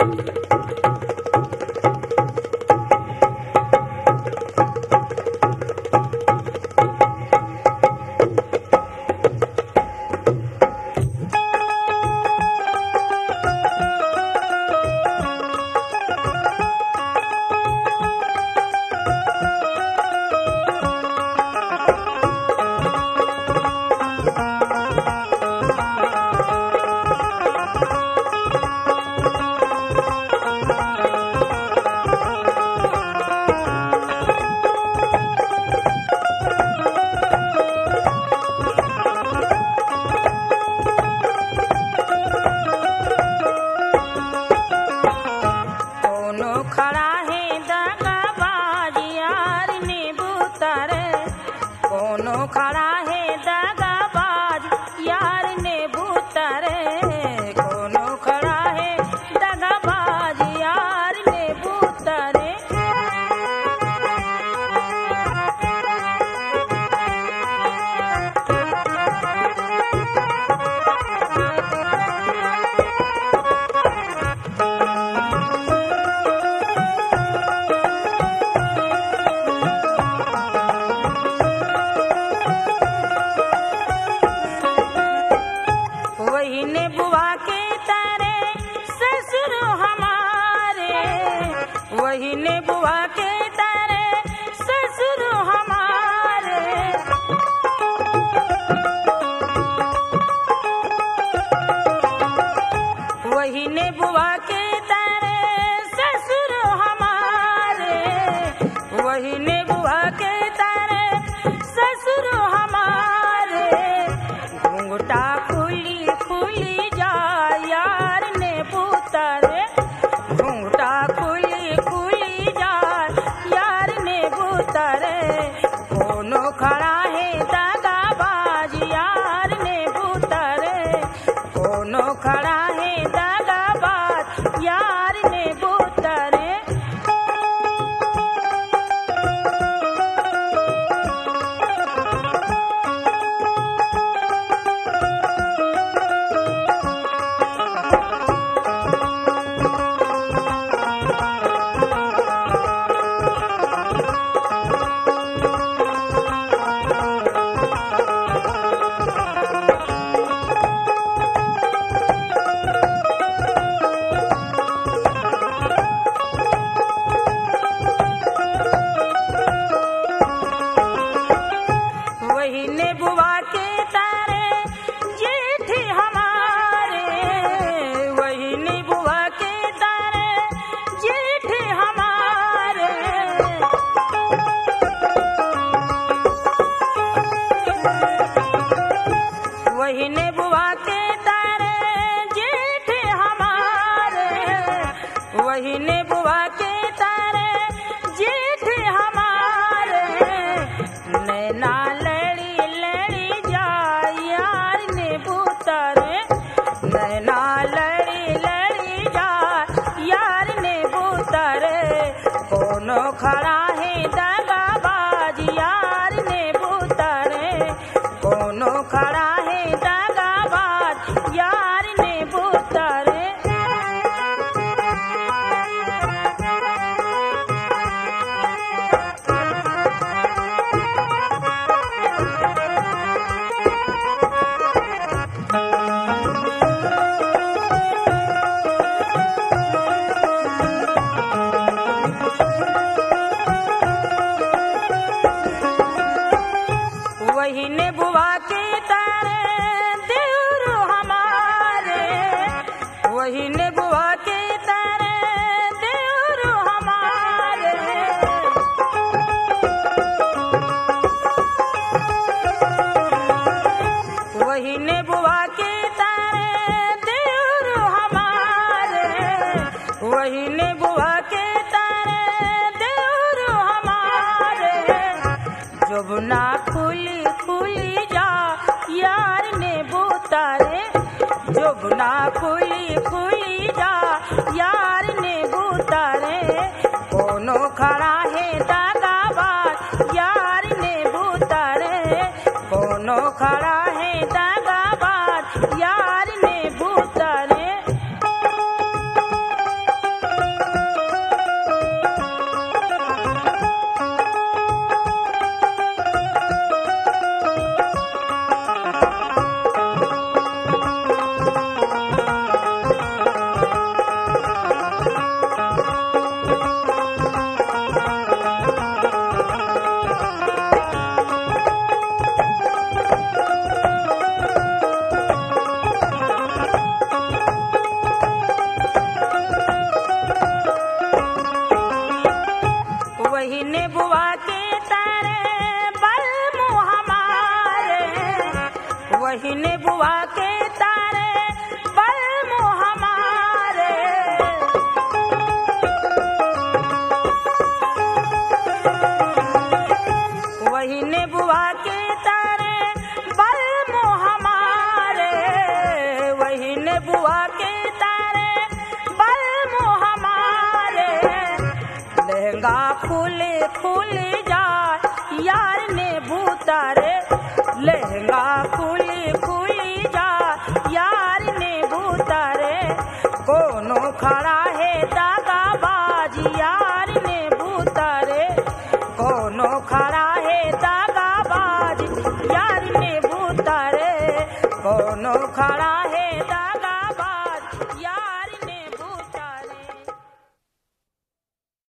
खड़ा है दगाबाज यार ने बूतरे, कोनो खड़ा है दगाबाज यार ने बूतरे। वही ने बुआ के तारे ससुर हमारे, वही ने बुआ के तारे ससुर हमारे। वही ने बुआ के तारे ससुर हमारे, वही ने बुआ के तारे ससुर हमारे। घूंघटा खुली खुली जा यार ने बूतरे, घूंघटा खुली खुली जा यार ने बूतरे। कोनो खड़ा है दगाबाज यार ने बूतरे, कोनो खड़ा है दगाबाज यार ने बूतरे। वही ने बुआ के तारे जेठ हमारे, वही ने बुआ के तारे जेठ हमारे। वही ने बुआ के तारे जेठ हमारे, वही ने बुआ के तारे जेठ हमारे। नैना लड़ी लड़ी जा यार ने बूतरे, नैना लड़ी लड़ी जा यार ने बूतरे। कोनो खड़ा है दगाबाज यार ने बूतरे, कोनो खड़ा है दगाबाज यार ने बूतरे। वही ने बुआ के तारे देवर हमारे, वही ने बुआ के तारे देवर हमारे। वही ने बुआ के तारे देवर हमारे, वही ने बुआ के तारे देवर हमारे। जुबना खुली खुली जा यार ने बूतरे, जुबना खुली खुली जा यार ने बूतरे। कोनो खड़ा है दगाबाज यार ने बूतरे, कोनो खड़ा है दगाबाज यार ने बूतरे। बुआ के तारे बलमो हमारे। वही ने बुआ के तारे बलमो हमारे। वही ने बुआ के तारे बलमो हमारे। लहंगा खुले खुले जा यार ने भूतारे। लहंगा खुली खुली जा यार ने भूतारे। कोनो खड़ा है दागाबाज यार ने भूतारे। कोनो खड़ा है दागाबाज यार ने भूतारे। कोनो खड़ा है